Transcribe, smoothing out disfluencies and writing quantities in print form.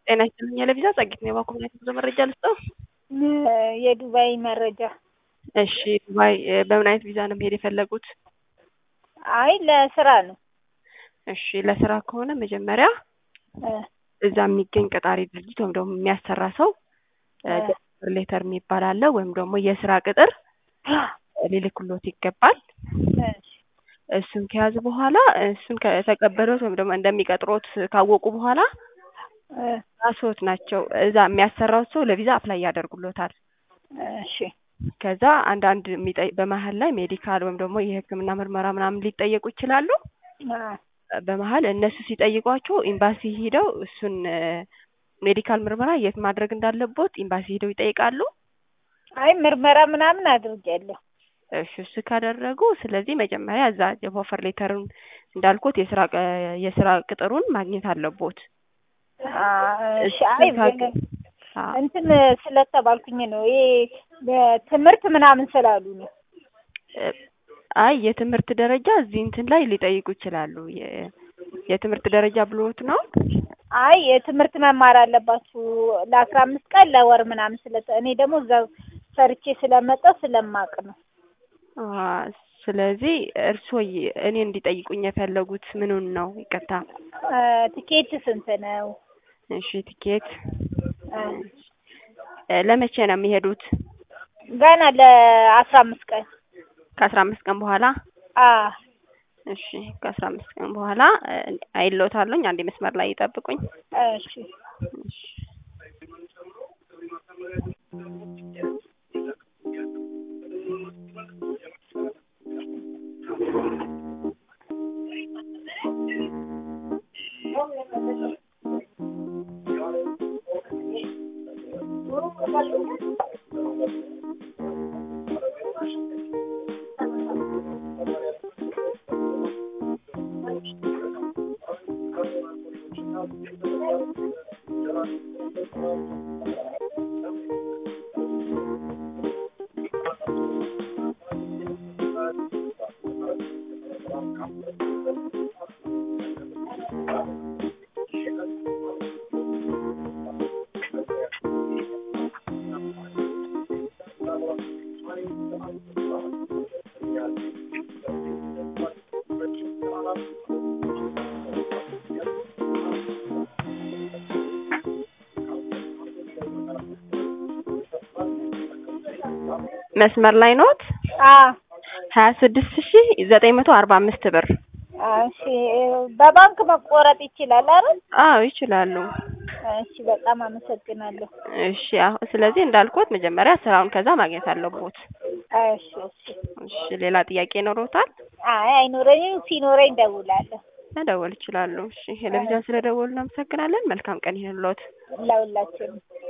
ጤና ይስጥልኝ ለቪዛ ጸግት ነው ባኮምናይት ብዙ መረጃ ልስጠው። የዱባይ መረጃ። እሺ ዱባይ በምን አይነት ቪዛ ነው መሄድ የፈለጉት? አይ ለስራ ነው። እሺ ለስራ ከሆነ መጀመሪያ እዛ የሚገኝ ቀጣሪ ድርጅት ወይም ደግሞ የሚያሰራ ሰው ሌተር የሚባል አለ ወይም ደግሞ የስራ ቅጥር ሊልክሎት ይገባል። እሱን ከያዙ በኋላ እሱን ከተቀበሉት ወይም ደግሞ እንደሚቀጥሩት ካወቁ በኋላ ራስዎት ናቸው እዛ የሚያሰራው ሰው ለቪዛ አፕላይ ያደርጉልዎታል። እሺ ከዛ አንዳንድ በመሃል ላይ ሜዲካል ወይም ደግሞ የሕክምና ምርመራ ምናምን ሊጠየቁ ይችላሉ። በመሃል እነሱ ሲጠይቋቸው ኤምባሲ ሄደው እሱን ሜዲካል ምርመራ የት ማድረግ እንዳለበት ኤምባሲ ሄደው ይጠይቃሉ። አይ ምርመራ ምናምን አድርጌያለሁ። እሱ ካደረጉ ስለዚህ መጀመሪያ እዛ የኦፈር ሌተሩን እንዳልኩት የስራ ቅጥሩን ማግኘት አለቦት። እሺ አይ እንትን ስለተባልኩኝ ነው ትምህርት ምናምን ስላሉ ነው። አይ የትምህርት ደረጃ እዚህ እንትን ላይ ሊጠይቁ ይችላሉ። የትምህርት ደረጃ ብሎት ነው። አይ የትምህርት መማር አለባችሁ ለ15 ቀን ለወር ምናምን እኔ ደግሞ እዛ ሰርቼ ስለመጣሁ ስለማቅ ነው። ስለዚህ እርስዎ እኔ እንዲጠይቁኝ የፈለጉት ምኑን ነው? ይቅርታ ቲኬት ስንት ነው? እሺ ቲኬት ለመቼ ነው የሚሄዱት? ገና ለ15 ቀን። ከ15 ቀን በኋላ? እሺ ከ15 ቀን በኋላ አይሎታለኝ። አንዴ መስመር ላይ ይጠብቁኝ። እሺ መስመር ላይ ኖት? 26945 ብር። እሺ በባንክ መቆረጥ ይችላል አይደል? አዎ ይችላሉ። እሺ በጣም አመሰግናለሁ። እሺ ስለዚህ እንዳልኩት መጀመሪያ ስራውን ከዛ ማግኘት አለቦት። እሺ እሺ ሌላ ጥያቄ ኖሮታል? አይ አይኖረኝም። ሲኖረኝ ደውላለሁ። መደወል ይችላሉ። እሺ ለቪዛ ስለደወሉ እናመሰግናለን። መልካም ቀን ይሁንልዎት። ለሁላችንም።